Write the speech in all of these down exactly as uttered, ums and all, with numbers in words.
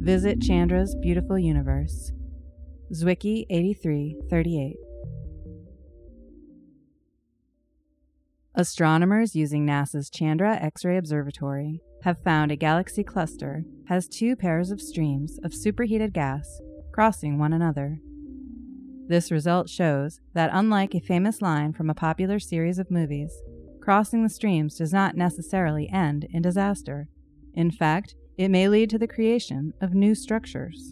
Visit Chandra's beautiful universe. Zwicky eighty-three thirty-eight. Astronomers using NASA's Chandra X-ray Observatory have found a galaxy cluster has two pairs of streams of superheated gas crossing one another. This result shows that, unlike a famous line from a popular series of movies, crossing the streams does not necessarily end in disaster. In fact, it may lead to the creation of new structures.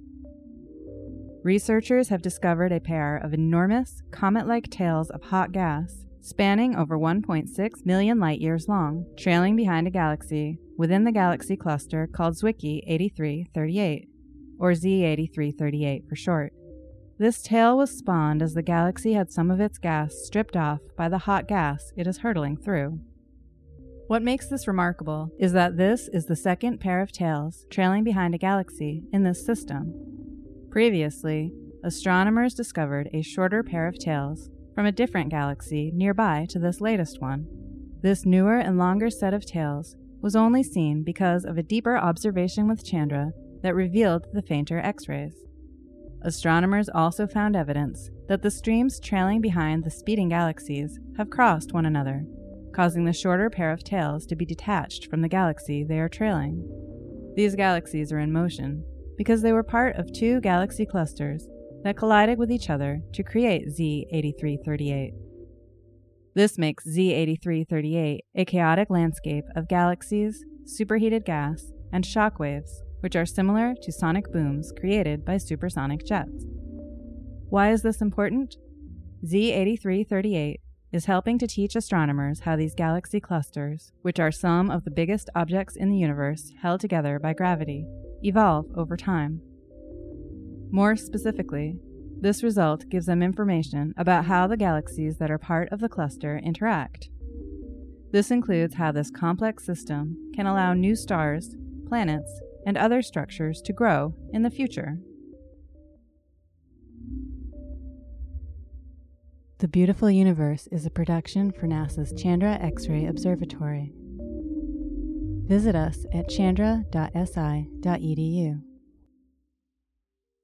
Researchers have discovered a pair of enormous, comet-like tails of hot gas spanning over one point six million light-years long, trailing behind a galaxy within the galaxy cluster called Zwicky eighty-three thirty-eight, or Z eighty-three thirty-eight for short. This tail was spawned as the galaxy had some of its gas stripped off by the hot gas it is hurtling through. What makes this remarkable is that this is the second pair of tails trailing behind a galaxy in this system. Previously, astronomers discovered a shorter pair of tails from a different galaxy nearby to this latest one. This newer and longer set of tails was only seen because of a deeper observation with Chandra that revealed the fainter X-rays. Astronomers also found evidence that the streams trailing behind the speeding galaxies have crossed one another, causing the shorter pair of tails to be detached from the galaxy they are trailing. These galaxies are in motion because they were part of two galaxy clusters that collided with each other to create Z eighty-three thirty-eight. This makes Z eighty-three thirty-eight a chaotic landscape of galaxies, superheated gas, and shock waves, which are similar to sonic booms created by supersonic jets. Why is this important? Z eighty-three thirty-eight is helping to teach astronomers how these galaxy clusters, which are some of the biggest objects in the universe held together by gravity, evolve over time. More specifically, this result gives them information about how the galaxies that are part of the cluster interact. This includes how this complex system can allow new stars, planets, and other structures to grow in the future. The Beautiful Universe is a production for NASA's Chandra X-ray Observatory. Visit us at chandra dot s i dot e d u.